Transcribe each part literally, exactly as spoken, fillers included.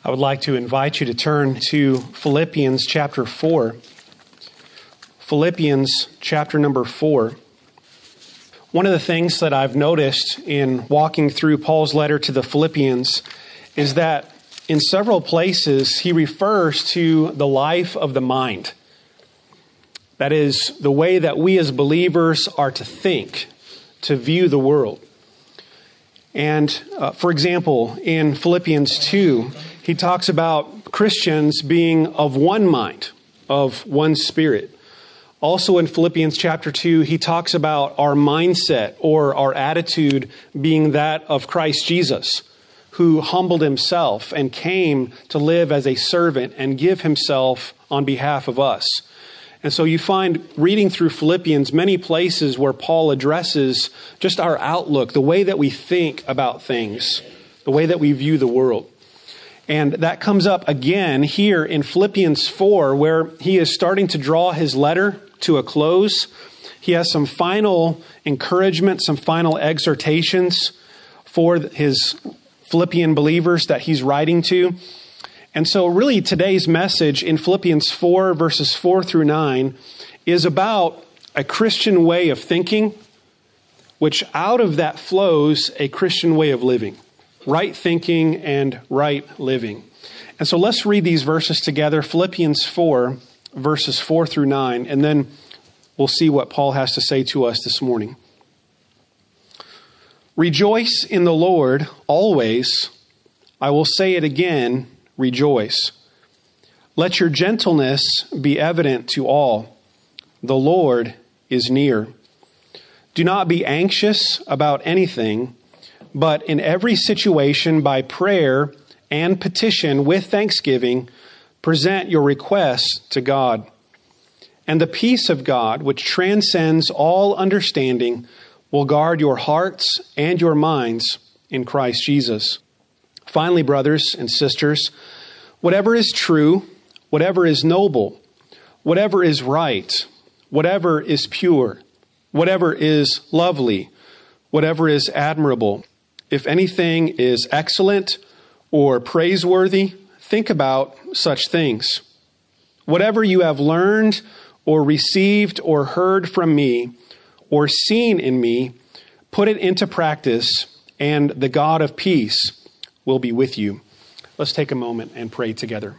I would like to invite you to turn to Philippians chapter four. Philippians chapter number four. One of the things that I've noticed in walking through Paul's letter to the Philippians is that in several places he refers to the life of the mind. That is, the way that we as believers are to think, to view the world. And uh, for example, in Philippians two, he talks about Christians being of one mind, of one spirit. Also in Philippians chapter two, he talks about our mindset or our attitude being that of Christ Jesus, who humbled himself and came to live as a servant and give himself on behalf of us. And so you find reading through Philippians many places where Paul addresses just our outlook, the way that we think about things, the way that we view the world. And that comes up again here in Philippians four, where he is starting to draw his letter to a close. He has some final encouragement, some final exhortations for his Philippian believers that he's writing to. And so really today's message in Philippians four, verses four through nine, is about a Christian way of thinking, which out of that flows a Christian way of living. Right thinking and right living. And so let's read these verses together, Philippians four, verses four through nine, and then we'll see what Paul has to say to us this morning. Rejoice in the Lord always. I will say it again, rejoice. Let your gentleness be evident to all. The Lord is near. Do not be anxious about anything, but in every situation by prayer and petition with thanksgiving, present your requests to God. And the peace of God, which transcends all understanding, will guard your hearts and your minds in Christ Jesus. Finally, brothers and sisters, whatever is true, whatever is noble, whatever is right, whatever is pure, whatever is lovely, whatever is admirable, if anything is excellent or praiseworthy, think about such things. Whatever you have learned or received or heard from me or seen in me, put it into practice, and the God of peace will be with you. Let's take a moment and pray together.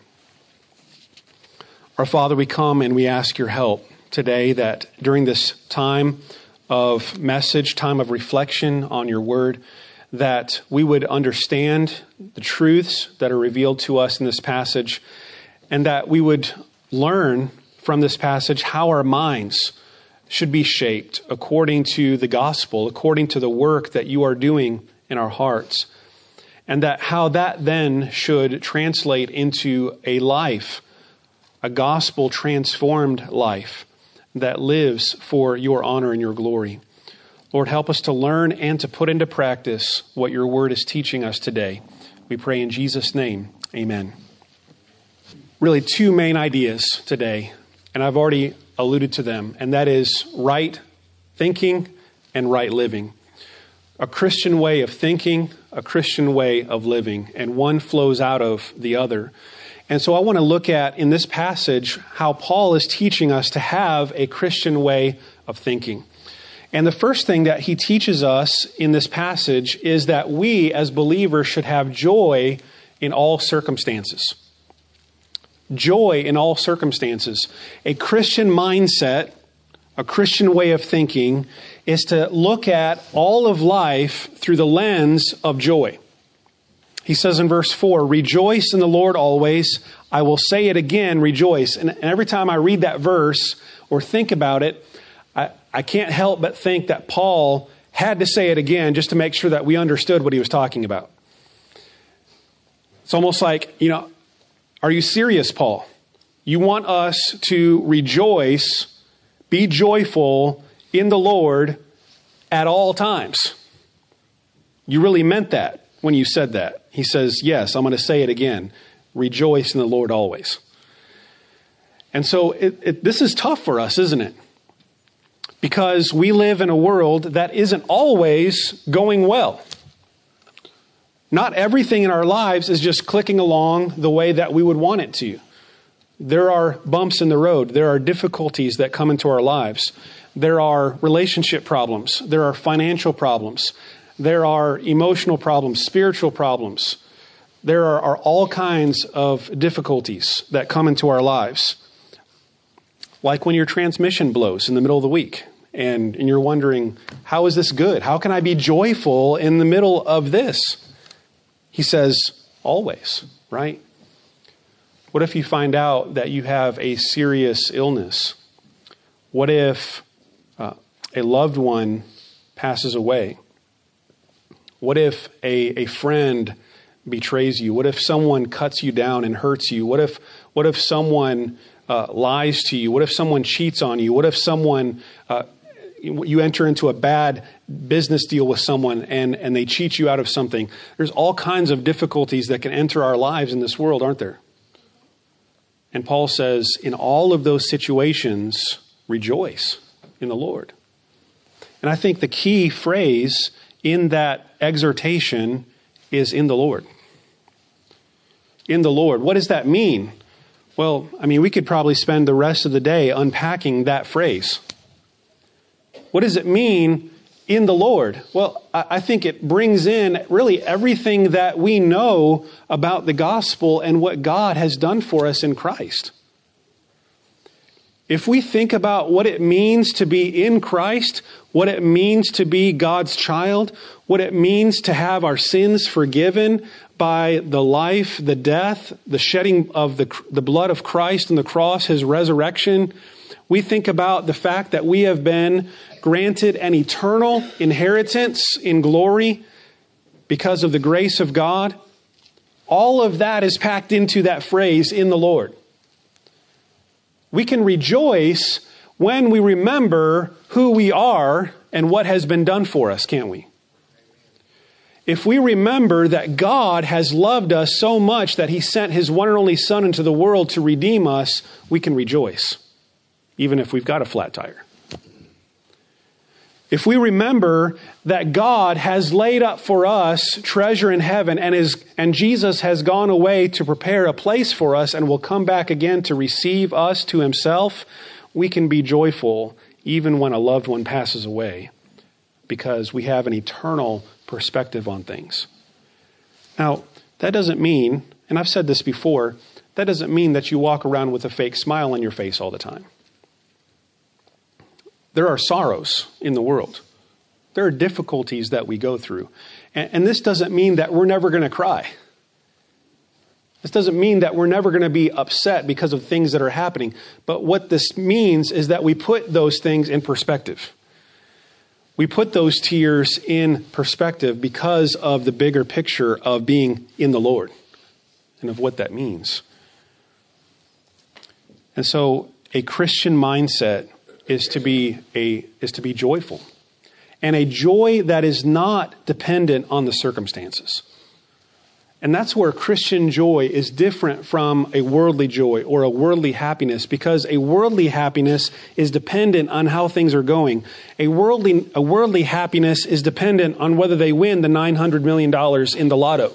Our Father, we come and we ask your help today that during this time of message, time of reflection on your word, that we would understand the truths that are revealed to us in this passage, and that we would learn from this passage how our minds should be shaped according to the gospel, according to the work that you are doing in our hearts. And that how that then should translate into a life, a gospel-transformed life that lives for your honor and your glory. Lord, help us to learn and to put into practice what your word is teaching us today. We pray in Jesus' name, amen. Really two main ideas today, and I've already alluded to them, and that is right thinking and right living. A Christian way of thinking, a Christian way of living, and one flows out of the other. And so I want to look at, in this passage, how Paul is teaching us to have a Christian way of thinking. And the first thing that he teaches us in this passage is that we as believers should have joy in all circumstances. Joy in all circumstances. A Christian mindset, a Christian way of thinking, is to look at all of life through the lens of joy. He says in verse four, rejoice in the Lord always. I will say it again, rejoice. And every time I read that verse or think about it, I, I can't help but think that Paul had to say it again just to make sure that we understood what he was talking about. It's almost like, you know, are you serious, Paul? You want us to rejoice, be joyful in the Lord at all times. You really meant that when you said that. He says, yes, I'm going to say it again. Rejoice in the Lord always. And so it, it, this is tough for us, isn't it? Because we live in a world that isn't always going well. Not everything in our lives is just clicking along the way that we would want it to. There are bumps in the road. There are difficulties that come into our lives. There are relationship problems. There are financial problems. There are emotional problems, spiritual problems. There are, are all kinds of difficulties that come into our lives. Like when your transmission blows in the middle of the week and, and you're wondering, how is this good? How can I be joyful in the middle of this? He says, always, right? What if you find out that you have a serious illness? What if uh, a loved one passes away? What if a, a friend betrays you? What if someone cuts you down and hurts you? What if what if someone uh, lies to you? What if someone cheats on you? What if someone uh, you enter into a bad business deal with someone and, and they cheat you out of something? There's all kinds of difficulties that can enter our lives in this world, aren't there? And Paul says, in all of those situations, rejoice in the Lord. And I think the key phrase in that exhortation is in the Lord. In the Lord. What does that mean? Well, I mean, we could probably spend the rest of the day unpacking that phrase. What does it mean in the Lord? Well, I think it brings in really everything that we know about the gospel and what God has done for us in Christ. If we think about what it means to be in Christ, what it means to be God's child, what it means to have our sins forgiven by the life, the death, the shedding of the, the blood of Christ on the cross, his resurrection, we think about the fact that we have been granted an eternal inheritance in glory because of the grace of God. All of that is packed into that phrase, in the Lord. We can rejoice when we remember who we are and what has been done for us, can't we? If we remember that God has loved us so much that he sent his one and only Son into the world to redeem us, we can rejoice, even if we've got a flat tire. If we remember that God has laid up for us treasure in heaven and is and Jesus has gone away to prepare a place for us and will come back again to receive us to himself, we can be joyful even when a loved one passes away because we have an eternal perspective on things. Now, that doesn't mean, and I've said this before, that doesn't mean that you walk around with a fake smile on your face all the time. There are sorrows in the world. There are difficulties that we go through. And, and this doesn't mean that we're never going to cry. This doesn't mean that we're never going to be upset because of things that are happening. But what this means is that we put those things in perspective. We put those tears in perspective because of the bigger picture of being in the Lord and of what that means. And so a Christian mindset is to be a is to be joyful, and a joy that is not dependent on the circumstances. And that's where Christian joy is different from a worldly joy or a worldly happiness, because a worldly happiness is dependent on how things are going. A worldly a worldly happiness is dependent on whether they win the nine hundred million dollars in the lotto.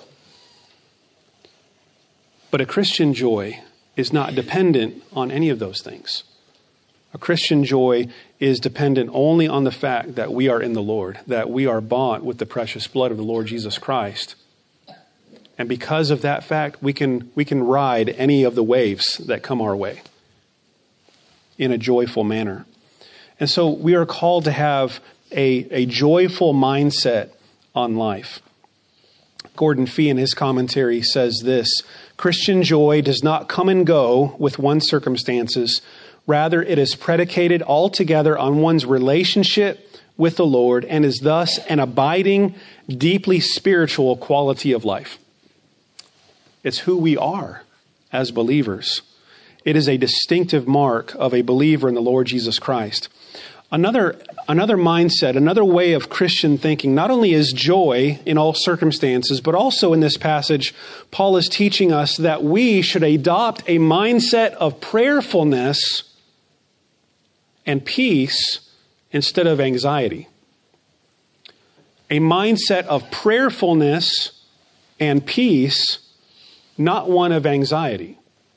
But a Christian joy is not dependent on any of those things. A Christian joy is dependent only on the fact that we are in the Lord, that we are bought with the precious blood of the Lord Jesus Christ. And because of that fact, we can we can ride any of the waves that come our way in a joyful manner. And so we are called to have a, a joyful mindset on life. Gordon Fee in his commentary says this: Christian joy does not come and go with one's circumstances. Rather, it is predicated altogether on one's relationship with the Lord and is thus an abiding, deeply spiritual quality of life. It's who we are as believers. It is a distinctive mark of a believer in the Lord Jesus Christ. Another, another mindset, another way of Christian thinking, not only is joy in all circumstances, but also in this passage, Paul is teaching us that we should adopt a mindset of prayerfulness and peace instead of anxiety. A mindset of prayerfulness and peace, not one of anxiety.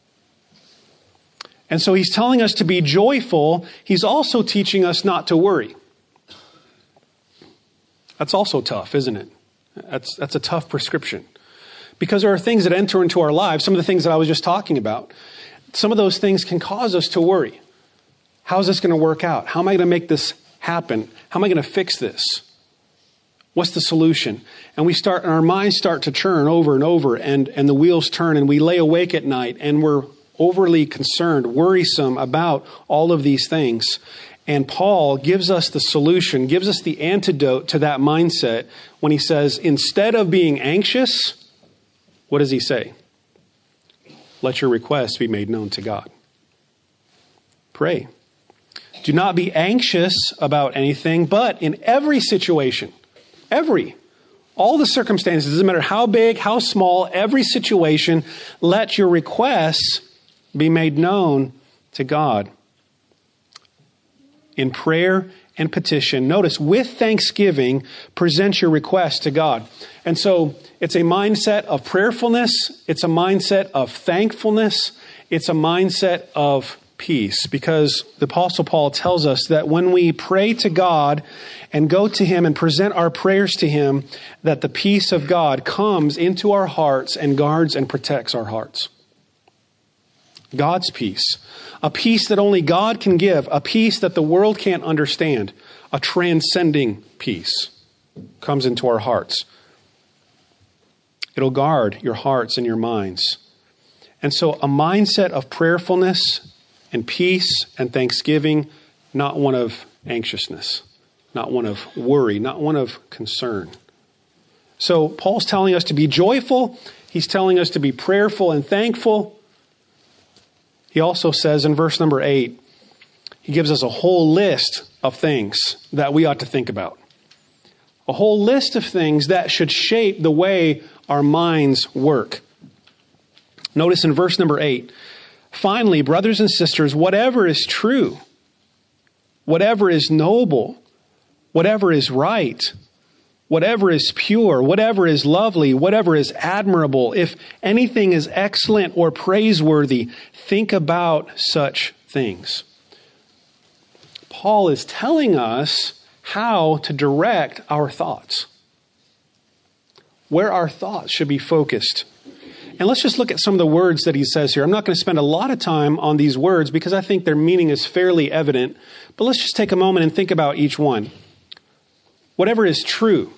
And so he's telling us to be joyful. He's also teaching us not to worry. That's also tough, isn't it? That's, that's a tough prescription. Because there are things that enter into our lives, some of the things that I was just talking about. Some of those things can cause us to worry. How's this going to work out? How am I going to make this happen? How am I going to fix this? What's the solution? And we start, and our minds start to churn over and over, and, and the wheels turn, and we lay awake at night, and we're overly concerned, worrisome about all of these things. And Paul gives us the solution, gives us the antidote to that mindset when he says, instead of being anxious, what does he say? Let your requests be made known to God. Pray. Do not be anxious about anything, but in every situation, every, all the circumstances, doesn't matter how big, how small, every situation, let your requests be made known to God. In prayer and petition, notice, with thanksgiving, present your request to God. And so it's a mindset of prayerfulness. It's a mindset of thankfulness. It's a mindset of peace, because the Apostle Paul tells us that when we pray to God and go to Him and present our prayers to Him, that the peace of God comes into our hearts and guards and protects our hearts. God's peace. A peace that only God can give. A peace that the world can't understand. A transcending peace comes into our hearts. It'll guard your hearts and your minds. And so a mindset of prayerfulness and peace and thanksgiving, not one of anxiousness, not one of worry, not one of concern. So Paul's telling us to be joyful. He's telling us to be prayerful and thankful. He also says in verse number eight, he gives us a whole list of things that we ought to think about. A whole list of things that should shape the way our minds work. Notice in verse number eight, finally, brothers and sisters, whatever is true, whatever is noble, whatever is right, whatever is pure, whatever is lovely, whatever is admirable, if anything is excellent or praiseworthy, think about such things. Paul is telling us how to direct our thoughts, where our thoughts should be focused. And let's just look at some of the words that he says here. I'm not going to spend a lot of time on these words because I think their meaning is fairly evident. But let's just take a moment and think about each one. Whatever is true.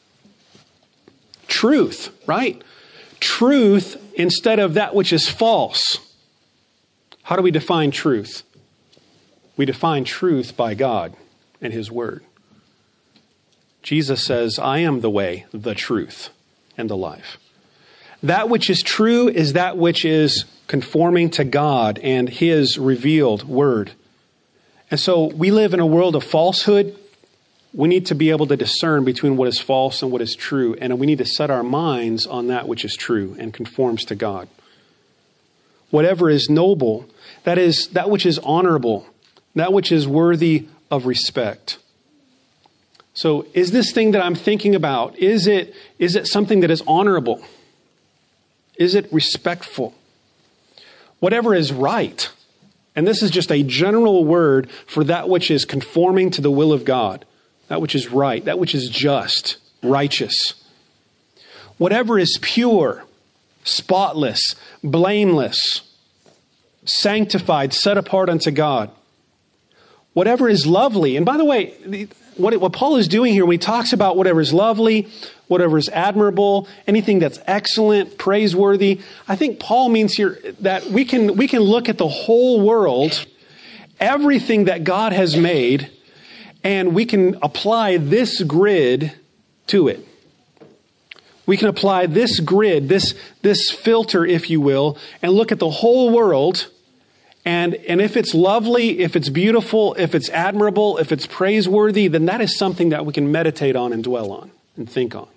Truth, right? Truth instead of that which is false. How do we define truth? We define truth by God and His Word. Jesus says, I am the way, the truth, and the life. That which is true is that which is conforming to God and His revealed Word. And so we live in a world of falsehood. We need to be able to discern between what is false and what is true. And we need to set our minds on that which is true and conforms to God. Whatever is noble, that is that which is honorable, that which is worthy of respect. So is this thing that I'm thinking about, is it, is it something that is honorable? Is it respectful? Whatever is right, and this is just a general word for that which is conforming to the will of God, that which is right, that which is just, righteous. Whatever is pure, spotless, blameless, sanctified, set apart unto God. Whatever is lovely. And by the way, what, what Paul is doing here when he talks about whatever is lovely, whatever is admirable, anything that's excellent, praiseworthy, I think Paul means here that we can, we can look at the whole world, everything that God has made, and we can apply this grid to it. We can apply this grid, this, this filter, if you will, and look at the whole world. And, and if it's lovely, if it's beautiful, if it's admirable, if it's praiseworthy, then that is something that we can meditate on and dwell on and think on.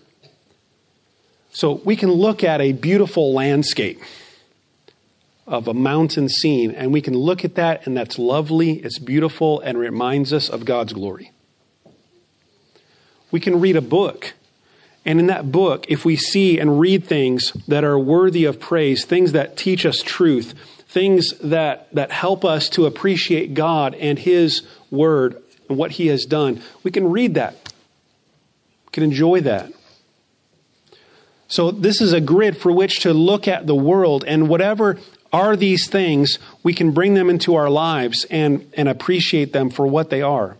So we can look at a beautiful landscape of a mountain scene, and we can look at that, and that's lovely, it's beautiful, and reminds us of God's glory. We can read a book, And in that book, if we see and read things that are worthy of praise, things that teach us truth, things that, that help us to appreciate God and His Word and what He has done, we can read that. We can enjoy that. So this is a grid for which to look at the world, and whatever are these things, we can bring them into our lives and, and appreciate them for what they are.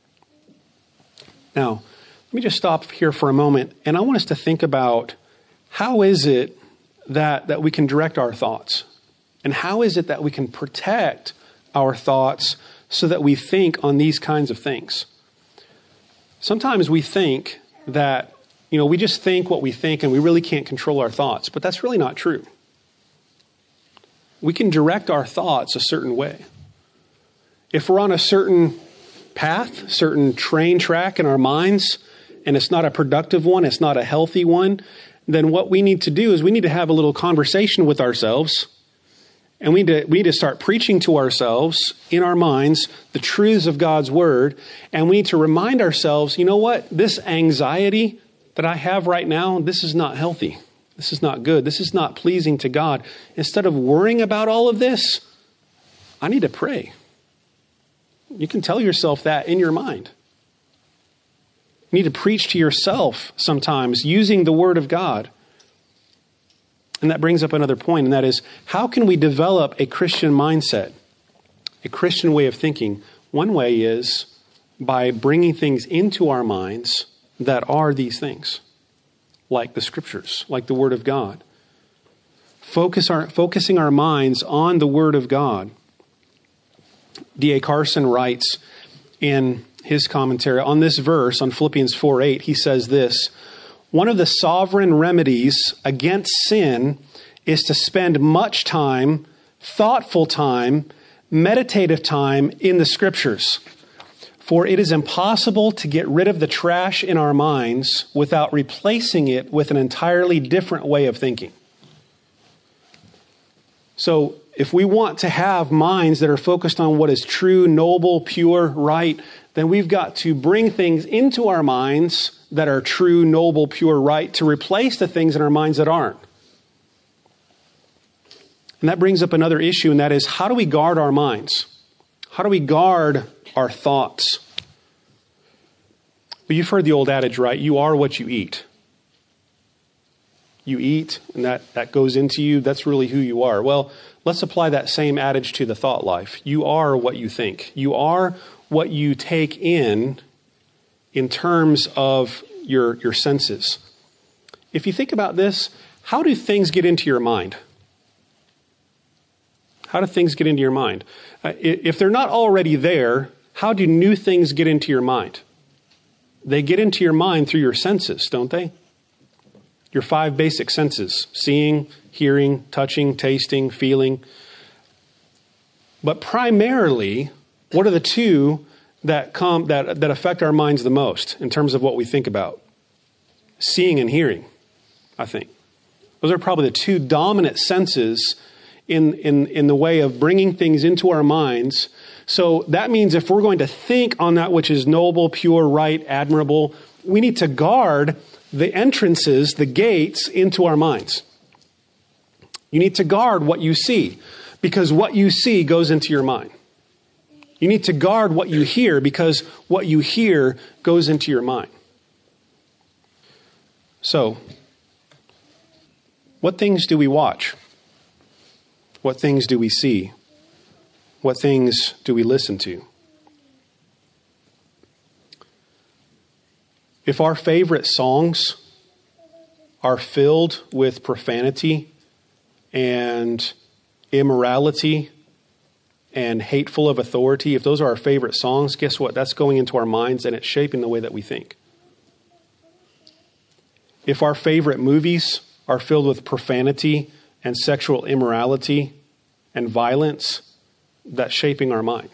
Now, let me just stop here for a moment, and I want us to think about how is it that, that we can direct our thoughts? And how is it that we can protect our thoughts so that we think on these kinds of things? Sometimes we think that, you know, we just think what we think and we really can't control our thoughts, but that's really not true. We can direct our thoughts a certain way. If we're on a certain path, certain train track in our minds, and it's not a productive one, it's not a healthy one, then what we need to do is we need to have a little conversation with ourselves, and we need to, we need to start preaching to ourselves in our minds the truths of God's Word, and we need to remind ourselves, you know what, this anxiety that I have right now, this is not healthy. This is not good. This is not pleasing to God. Instead of worrying about all of this, I need to pray. You can tell yourself that in your mind. You need to preach to yourself sometimes using the Word of God. And that brings up another point, and that is, how can we develop a Christian mindset, a Christian way of thinking? One way is by bringing things into our minds that are these things, like the Scriptures, like the Word of God. Focus our, focusing our minds on the Word of God. D A Carson writes in his commentary on this verse, on Philippians four eight, he says this: one of the sovereign remedies against sin is to spend much time, thoughtful time, meditative time in the Scriptures. For it is impossible to get rid of the trash in our minds without replacing it with an entirely different way of thinking. So if we want to have minds that are focused on what is true, noble, pure, right, then we've got to bring things into our minds that are true, noble, pure, right, to replace the things in our minds that aren't. And that brings up another issue, and that is, how do we guard our minds? How do we guard our thoughts? Well, you've heard the old adage, right? You are what you eat. You eat, and that, that goes into you. That's really who you are. Well, let's apply that same adage to the thought life. You are what you think. You are what you take in in terms of your, your senses. If you think about this, how do things get into your mind? How do things get into your mind? Uh, if they're not already there, how do new things get into your mind? They get into your mind through your senses, don't they? Your five basic senses: seeing, hearing, touching, tasting, feeling. But primarily, what are the two that come that, that affect our minds the most in terms of what we think about? Seeing and hearing, I think. Those are probably the two dominant senses in, in, in the way of bringing things into our minds. So that means if we're going to think on that which is noble, pure, right, admirable, we need to guard the entrances, the gates into our minds. You need to guard what you see, because what you see goes into your mind. You need to guard what you hear, because what you hear goes into your mind. So, what things do we watch? What things do we see? What things do we listen to? If our favorite songs are filled with profanity and immorality and hateful of authority, if those are our favorite songs, guess what? That's going into our minds and it's shaping the way that we think. If our favorite movies are filled with profanity and sexual immorality and violence, that's shaping our mind.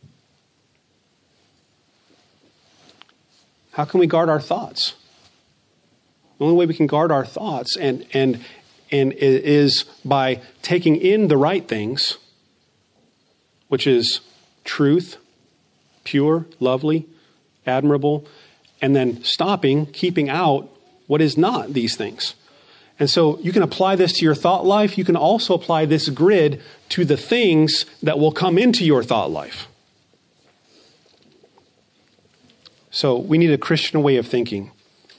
How can we guard our thoughts? The only way we can guard our thoughts and and and is by taking in the right things, which is truth, pure, lovely, admirable, and then stopping, keeping out what is not these things. And so you can apply this to your thought life. You can also apply this grid to the things that will come into your thought life. So we need a Christian way of thinking.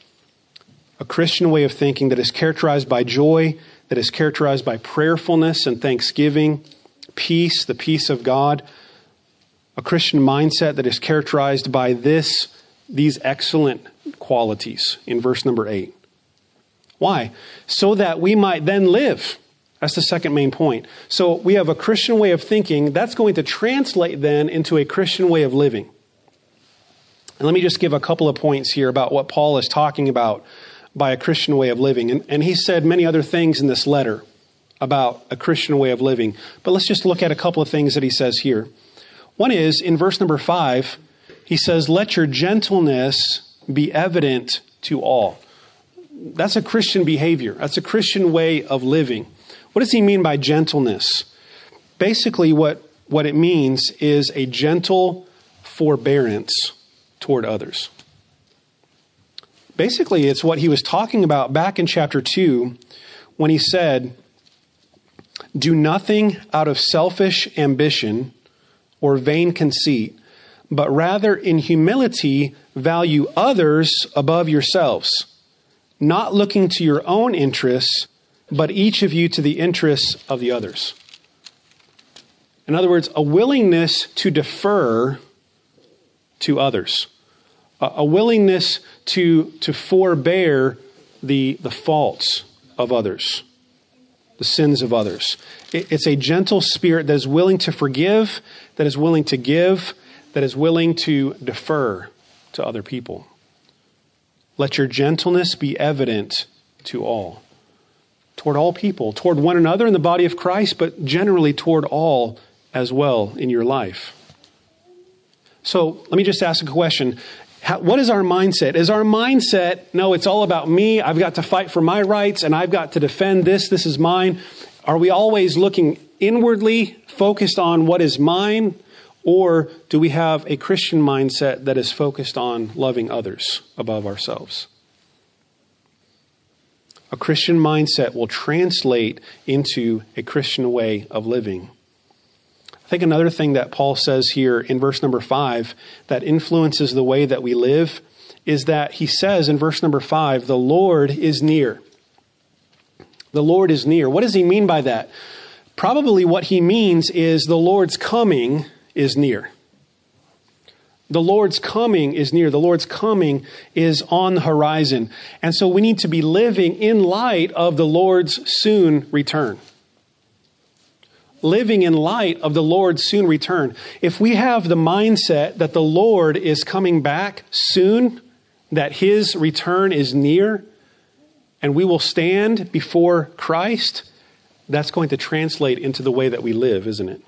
A Christian way of thinking that is characterized by joy, that is characterized by prayerfulness and thanksgiving, peace, the peace of God. A Christian mindset that is characterized by this, these excellent qualities in verse number eight. Why? So that we might then live. That's the second main point. So we have a Christian way of thinking. That's going to translate then into a Christian way of living. And let me just give a couple of points here about what Paul is talking about by a Christian way of living. And, and he said many other things in this letter about a Christian way of living. But let's just look at a couple of things that he says here. One is in verse number five, he says, let your gentleness be evident to all. That's a Christian behavior. That's a Christian way of living. What does he mean by gentleness? Basically, what, what it means is a gentle forbearance toward others. Basically, it's what he was talking about back in chapter two when he said, do nothing out of selfish ambition or vain conceit, but rather in humility value others above yourselves, not looking to your own interests, but each of you to the interests of the others. In other words, a willingness to defer to others, a willingness to, to forbear the, the faults of others, the sins of others. It's a gentle spirit that is willing to forgive, that is willing to give, that is willing to defer to other people. Let your gentleness be evident to all, toward all people, toward one another in the body of Christ, but generally toward all as well in your life. So let me just ask a question. How, what is our mindset? Is our mindset, no, it's all about me. I've got to fight for my rights and I've got to defend this. This is mine. Are we always looking inwardly, focused on what is mine? Or do we have a Christian mindset that is focused on loving others above ourselves? A Christian mindset will translate into a Christian way of living. I think another thing that Paul says here in verse number five that influences the way that we live is that he says in verse number five, the Lord is near. The Lord is near. What does he mean by that? Probably what he means is the Lord's coming is near. The Lord's coming is near. The Lord's coming is on the horizon. And so we need to be living in light of the Lord's soon return. Living in light of the Lord's soon return. If we have the mindset that the Lord is coming back soon, that his return is near, and we will stand before Christ, that's going to translate into the way that we live, isn't it?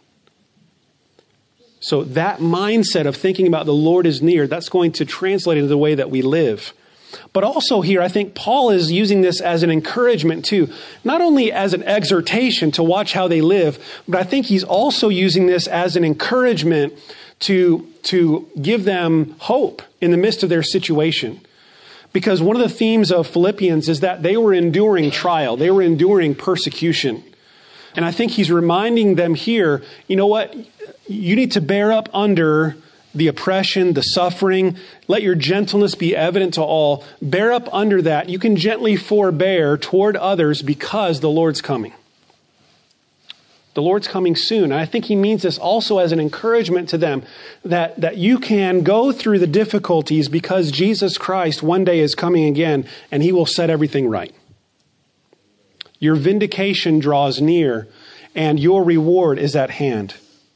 So that mindset of thinking about the Lord is near, that's going to translate into the way that we live. But also here, I think Paul is using this as an encouragement too. Not only as an exhortation to watch how they live, but I think he's also using this as an encouragement to, to give them hope in the midst of their situation. Because one of the themes of Philippians is that they were enduring trial. They were enduring persecution. And I think he's reminding them here, you know what? You need to bear up under the oppression, the suffering. Let your gentleness be evident to all. Bear up under that. You can gently forbear toward others because the Lord's coming. The Lord's coming soon. And I think he means this also as an encouragement to them that, that you can go through the difficulties because Jesus Christ one day is coming again and he will set everything right. Your vindication draws near and your reward is at hand.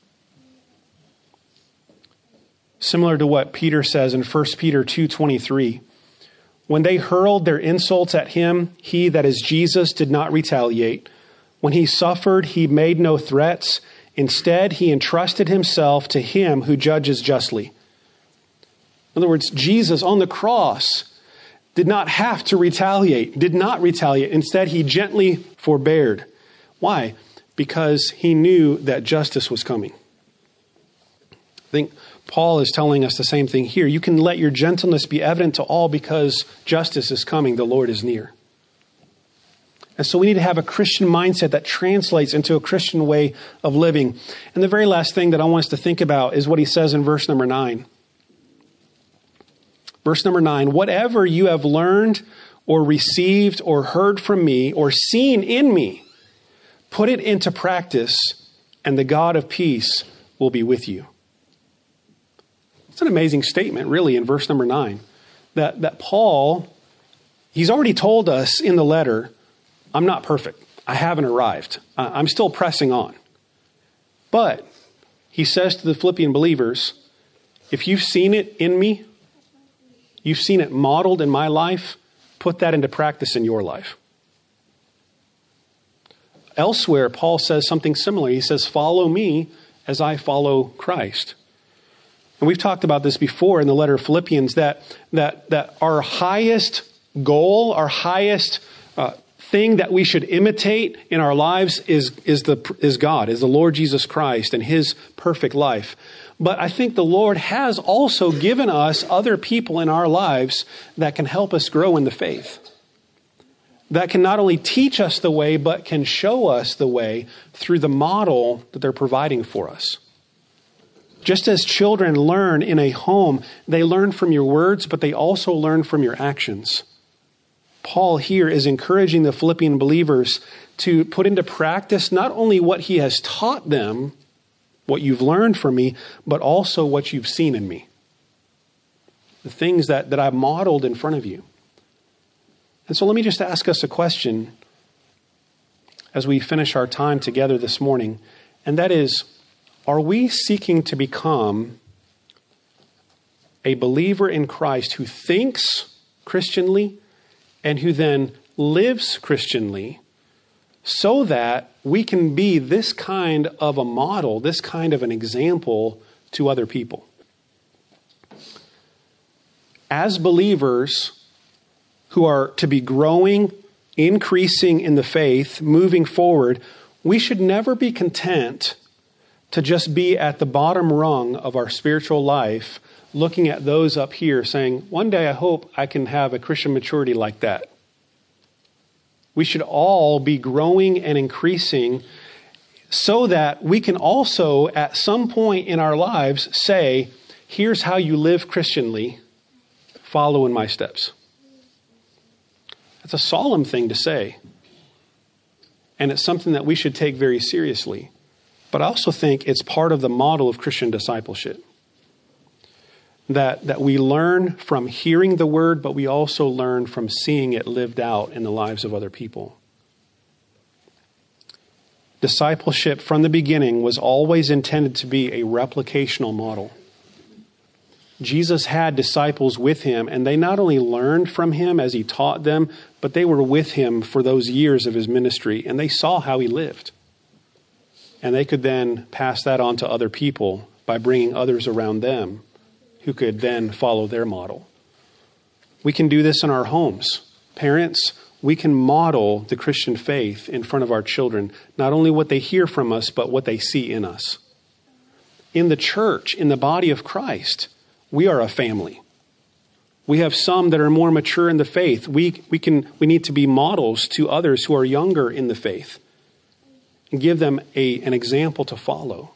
Similar to what Peter says in First Peter two twenty-three. When they hurled their insults at him, he, that is Jesus, did not retaliate. When he suffered, he made no threats. Instead, he entrusted himself to him who judges justly. In other words, Jesus on the cross did not have to retaliate, did not retaliate. Instead, he gently forbeared. Why? Because he knew that justice was coming. think Paul is telling us the same thing here. You can let your gentleness be evident to all because justice is coming. The Lord is near. And so we need to have a Christian mindset that translates into a Christian way of living. And the very last thing that I want us to think about is what he says in verse number nine. Verse number nine, whatever you have learned or received or heard from me or seen in me, put it into practice, and the God of peace will be with you. It's an amazing statement, really, in verse number nine, that, that Paul, he's already told us in the letter, I'm not perfect. I haven't arrived. I'm still pressing on. But he says to the Philippian believers, if you've seen it in me, you've seen it modeled in my life, put that into practice in your life. Elsewhere, Paul says something similar. He says, follow me as I follow Christ. And we've talked about this before in the letter of Philippians, that that that our highest goal, our highest uh, thing that we should imitate in our lives is is the is God, is the Lord Jesus Christ and his perfect life. But I think the Lord has also given us other people in our lives that can help us grow in the faith. That can not only teach us the way, but can show us the way through the model that they're providing for us. Just as children learn in a home, they learn from your words, but they also learn from your actions. Paul here is encouraging the Philippian believers to put into practice not only what he has taught them, what you've learned from me, but also what you've seen in me. The things that, that I've modeled in front of you. And so let me just ask us a question as we finish our time together this morning. And that is, are we seeking to become a believer in Christ who thinks Christianly and who then lives Christianly so that we can be this kind of a model, this kind of an example to other people? As believers who are to be growing, increasing in the faith, moving forward, we should never be content to just be at the bottom rung of our spiritual life, looking at those up here saying, one day I hope I can have a Christian maturity like that. We should all be growing and increasing so that we can also at some point in our lives say, here's how you live Christianly, follow in my steps. It's a solemn thing to say. And it's something that we should take very seriously. But I also think it's part of the model of Christian discipleship. That, that we learn from hearing the word, but we also learn from seeing it lived out in the lives of other people. Discipleship from the beginning was always intended to be a replicational model. Jesus had disciples with him, and they not only learned from him as he taught them, but they were with him for those years of his ministry, and they saw how he lived. And they could then pass that on to other people by bringing others around them who could then follow their model. We can do this in our homes. Parents, we can model the Christian faith in front of our children, not only what they hear from us, but what they see in us. In the church, in the body of Christ, we are a family. We have some that are more mature in the faith. We, we, can, we need to be models to others who are younger in the faith and give them a, an example to follow.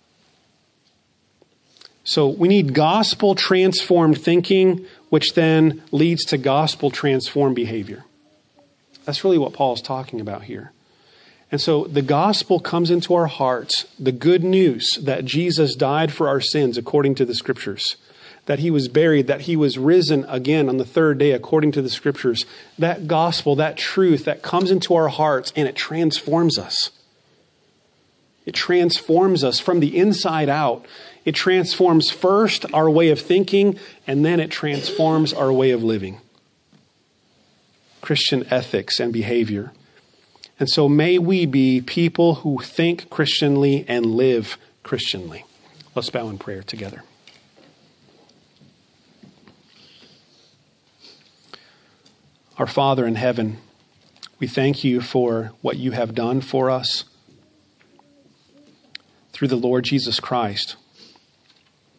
So we need gospel-transformed thinking, which then leads to gospel-transformed behavior. That's really what Paul's talking about here. And so the gospel comes into our hearts, the good news that Jesus died for our sins according to the scriptures, that he was buried, that he was risen again on the third day according to the scriptures. That gospel, that truth that comes into our hearts and it transforms us. It transforms us from the inside out. It transforms first our way of thinking, and then it transforms our way of living. Christian ethics and behavior. And so may we be people who think Christianly and live Christianly. Let's bow in prayer together. Our Father in heaven, we thank you for what you have done for us through the Lord Jesus Christ.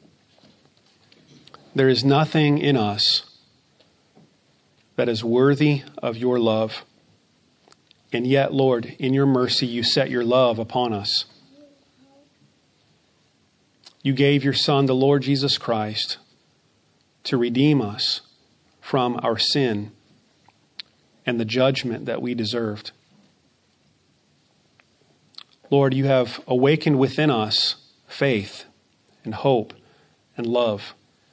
There is nothing in us that is worthy of your love. And yet, Lord, in your mercy, you set your love upon us. You gave your Son, the Lord Jesus Christ, to redeem us from our sin and the judgment that we deserved. Lord, you have awakened within us faith and hope and love.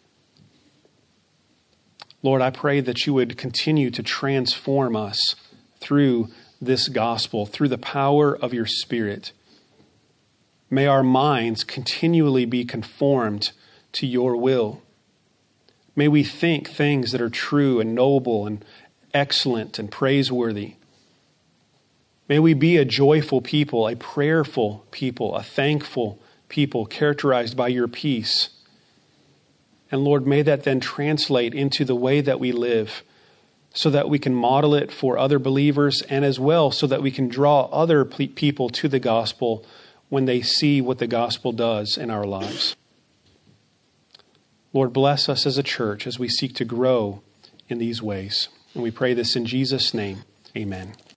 Lord, I pray that you would continue to transform us through this gospel, through the power of your Spirit. May our minds continually be conformed to your will. May we think things that are true and noble and excellent and praiseworthy. May we be a joyful people, a prayerful people, a thankful people characterized by your peace. And Lord, may that then translate into the way that we live so that we can model it for other believers, and as well so that we can draw other people to the gospel when they see what the gospel does in our lives. Lord, bless us as a church as we seek to grow in these ways. And we pray this in Jesus' name. Amen.